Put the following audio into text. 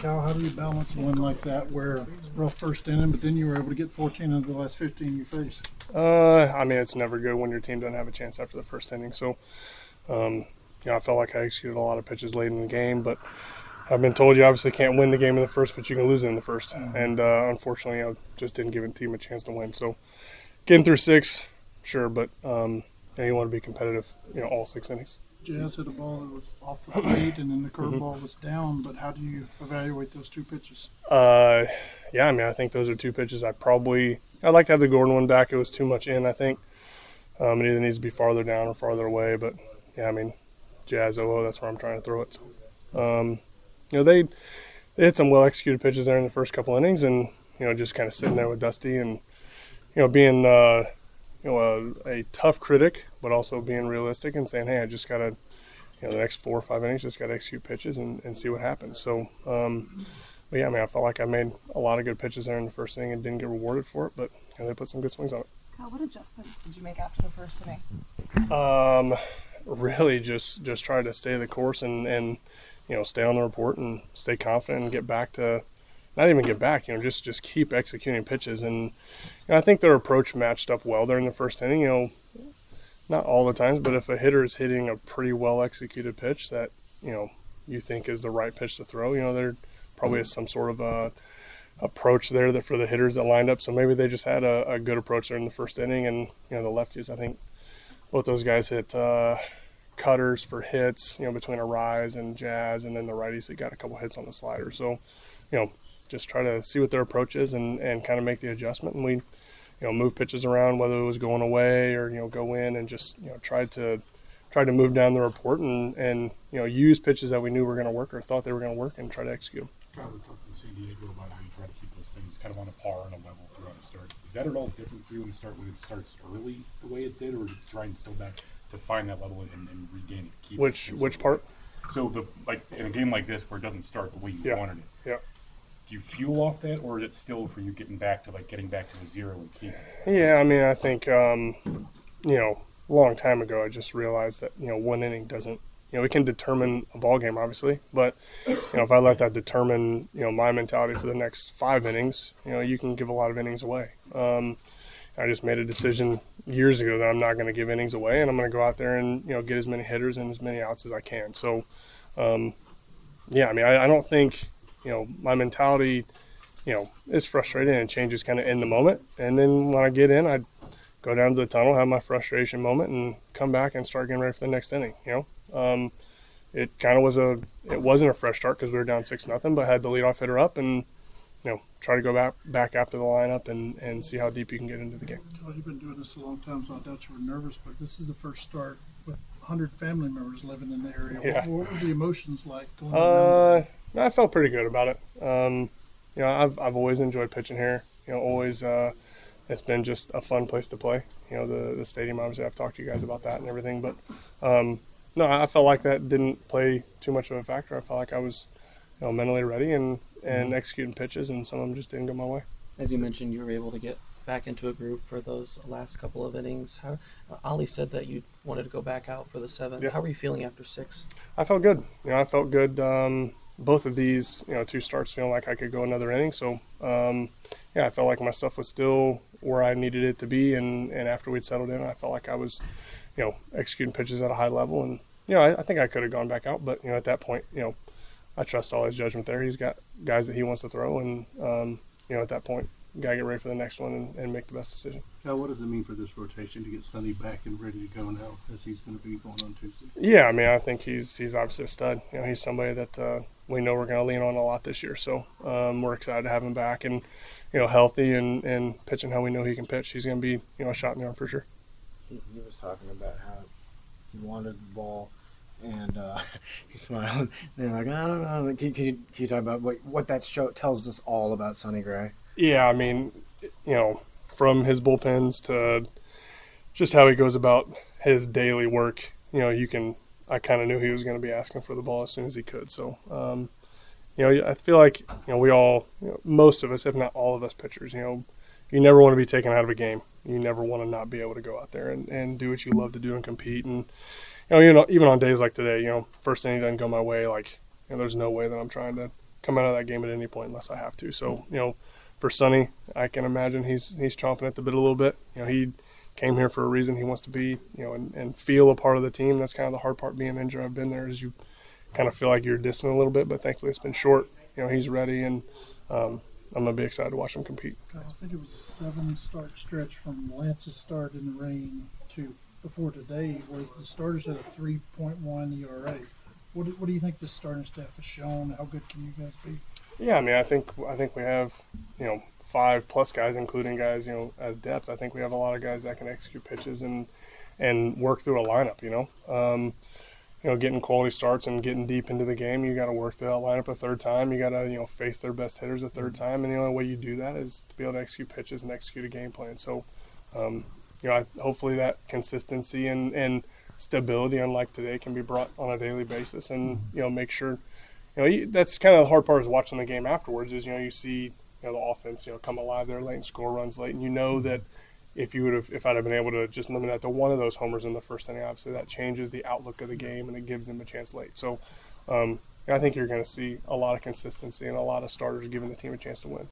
Cal, how do you balance one like that where rough first inning, but then you were able to get 14 of the last 15 you faced? I mean, it's never good when your team doesn't have a chance after the first inning. So, I felt like I executed a lot of pitches late in the game, but I've been told you obviously can't win the game in the first, but you can lose it in the first. And unfortunately, I just didn't give the team a chance to win. So, getting through 6, sure, but you want to be competitive, all 6 innings. Jazz hit a ball that was off the plate, and then the curveball was down. But how do you evaluate those 2 pitches? I mean, I think those are 2 pitches. I'd like to have the Gordon one back. It was too much in, I think. It either needs to be farther down or farther away. But, I mean, Jazz, that's where I'm trying to throw it. So, they hit some well-executed pitches there in the first couple innings and, just kind of sitting there with Dusty and, being a tough critic, but also being realistic and saying, hey, I just got to, the next 4 or 5 innings, just got to execute pitches and see what happens. So, but yeah, I mean, I felt like I made a lot of good pitches there in the first inning and didn't get rewarded for it, but they put some good swings on it. Kyle, what adjustments did you make after the first inning? Really just try to stay the course and stay on the report and stay confident and get back to, not even get back, just keep executing pitches. And I think their approach matched up well there in the first inning. Not all the times, but if a hitter is hitting a pretty well executed pitch that you think is the right pitch to throw, there probably is some sort of approach there that for the hitters that lined up. So maybe they just had a good approach there in the first inning. And the lefties, I think both those guys hit cutters for hits, between Arise and Jazz, and then the righties that got a couple hits on the slider. So, just try to see what their approach is and kind of make the adjustment. And we, move pitches around, whether it was going away or, go in and just, tried to move down the report and use pitches that we knew were going to work or thought they were going to work and try to execute them. Kyle, we talked to San Diego about how you try to keep those things kind of on a par and a level throughout the start. Is that at all different for you when it starts early the way it did, or trying still back to find that level and regain it? Which part? So in a game like this where it doesn't start the way you wanted it. Yeah. Do you fuel off that, or is it still for you getting back to the zero and keep? Yeah, I mean, I think a long time ago I just realized that one inning doesn't. We can determine a ball game, obviously, but if I let that determine my mentality for the next 5 innings, you can give a lot of innings away. I just made a decision years ago that I'm not going to give innings away, and I'm going to go out there and get as many hitters and as many outs as I can. So, I mean, I don't think my mentality is frustrating and changes kind of in the moment, and then when I get in, I go down to the tunnel, have my frustration moment, and come back and start getting ready for the next inning. It kind of it wasn't a fresh start because we were down 6-0, but had the leadoff hitter up and try to go back after the lineup and see how deep you can get into the game. Well, you've been doing this a long time, so I doubt you were nervous, but this is the first start with 100 family members living in the area. Yeah. What were the emotions like going around? I felt pretty good about it. I've always enjoyed pitching here. Always it's been just a fun place to play. The stadium, obviously I've talked to you guys about that and everything, but no, I felt like that didn't play too much of a factor. I felt like I was mentally ready and executing pitches, and some of them just didn't go my way. As you mentioned, you were able to get back into a group for those last couple of innings. Ollie said that you wanted to go back out for the 7th. Yeah. How were you feeling after 6? I felt good. I felt good. Both of these, 2 starts feeling like I could go another inning. So, I felt like my stuff was still where I needed it to be. And after we'd settled in, I felt like I was, executing pitches at a high level. And, I think I could have gone back out. But, at that point, I trust all his judgment there. He's got guys that he wants to throw. And, at that point, got to get ready for the next one and make the best decision. Cal, what does it mean for this rotation to get Sonny back and ready to go now as he's going to be going on Tuesday? Yeah, I mean, I think he's obviously a stud. He's somebody that we know we're going to lean on a lot this year. So we're excited to have him back and, healthy and pitching how we know he can pitch. He's going to be, a shot in the arm for sure. He was talking about how he wanted the ball, and he smiled. They're like, I don't know. Can you talk about what that show tells us all about Sonny Gray? Yeah, I mean, from his bullpens to just how he goes about his daily work, I kind of knew he was going to be asking for the ball as soon as he could. So, I feel like, we all, most of us, if not all of us pitchers, you never want to be taken out of a game. You never want to not be able to go out there and do what you love to do and compete. And, even on days like today, first inning doesn't go my way, like, there's no way that I'm trying to come out of that game at any point unless I have to. So, for Sonny, I can imagine he's chomping at the bit a little bit. He came here for a reason. He wants to be, and feel a part of the team. That's kind of the hard part being injured. I've been there, is you kind of feel like you're distant a little bit, but thankfully it's been short. He's ready, and I'm going to be excited to watch him compete. I think it was a 7-start stretch from Lance's start in the rain to before today, where the starters had a 3.1 ERA. What do you think the starting staff has shown? How good can you guys be? Yeah, I mean, I think we have, 5+ guys, including guys, as depth. I think we have a lot of guys that can execute pitches and work through a lineup. Getting quality starts and getting deep into the game, you got to work through that lineup a third time. You got to face their best hitters a third time, and the only way you do that is to be able to execute pitches and execute a game plan. So, hopefully that consistency and stability, unlike today, can be brought on a daily basis, and make sure. That's kind of the hard part, is watching the game afterwards. Is you see the offense come alive there late and score runs late, and that if I'd have been able to just limit that to one of those homers in the first inning, obviously that changes the outlook of the game and it gives them a chance late. So I think you're going to see a lot of consistency and a lot of starters giving the team a chance to win.